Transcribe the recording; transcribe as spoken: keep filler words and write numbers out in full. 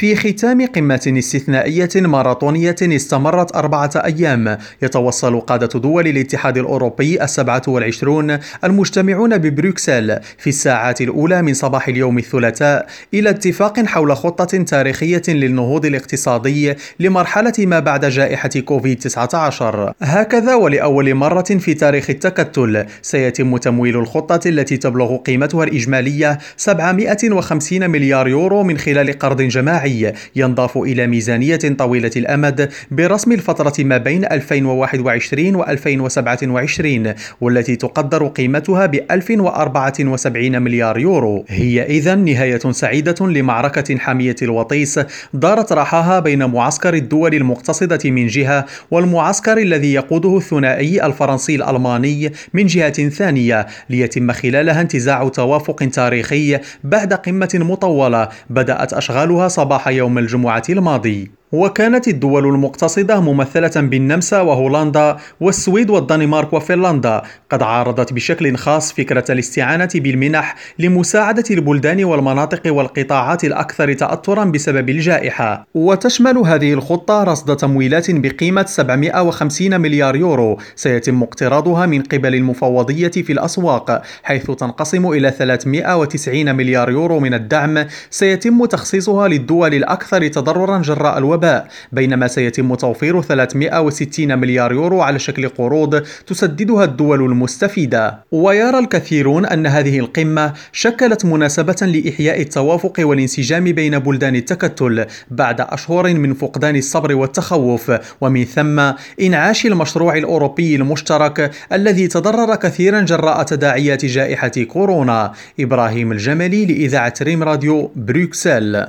في ختام قمة استثنائية ماراثونية استمرت أربعة أيام، يتوصل قادة دول الاتحاد الأوروبي السبعة والعشرون المجتمعون ببروكسل في الساعات الأولى من صباح اليوم الثلاثاء إلى اتفاق حول خطة تاريخية للنهوض الاقتصادي لمرحلة ما بعد جائحة كوفيد تسعة عشر. هكذا ولأول مرة في تاريخ التكتل سيتم تمويل الخطة التي تبلغ قيمتها الإجمالية سبعمائة وخمسين مليار يورو من خلال قرض جماعي ينضاف إلى ميزانية طويلة الأمد برسم الفترة ما بين ألفين وواحد وعشرين و ألفين وسبعة وعشرين، والتي تقدر قيمتها ب ألف وأربعة وسبعين مليار يورو. هي إذن نهاية سعيدة لمعركة حامية الوطيس دارت رحاها بين معسكر الدول المقتصدة من جهة والمعسكر الذي يقوده الثنائي الفرنسي الألماني من جهة ثانية، ليتم خلالها انتزاع توافق تاريخي بعد قمة مطولة بدأت أشغالها صباح يوم الجمعة الماضي. وكانت الدول المقتصدة ممثلة بالنمسا وهولندا والسويد والدنمارك وفنلندا قد عارضت بشكل خاص فكرة الاستعانة بالمنح لمساعدة البلدان والمناطق والقطاعات الأكثر تأثرا بسبب الجائحة. وتشمل هذه الخطة رصد تمويلات بقيمة سبعمائة وخمسين مليار يورو سيتم اقتراضها من قبل المفوضية في الأسواق، حيث تنقسم إلى ثلاثمائة وتسعين مليار يورو من الدعم سيتم تخصيصها للدول الأكثر تضررا جراء الوباء، بينما سيتم توفير ثلاثمائة وستين مليار يورو على شكل قروض تسددها الدول المستفيدة. ويرى الكثيرون أن هذه القمة شكلت مناسبة لإحياء التوافق والانسجام بين بلدان التكتل بعد أشهر من فقدان الصبر والتخوف، ومن ثم إنعاش المشروع الأوروبي المشترك الذي تضرر كثيرا جراء تداعيات جائحة كورونا. إبراهيم الجملي لإذاعة ريم راديو، بروكسل.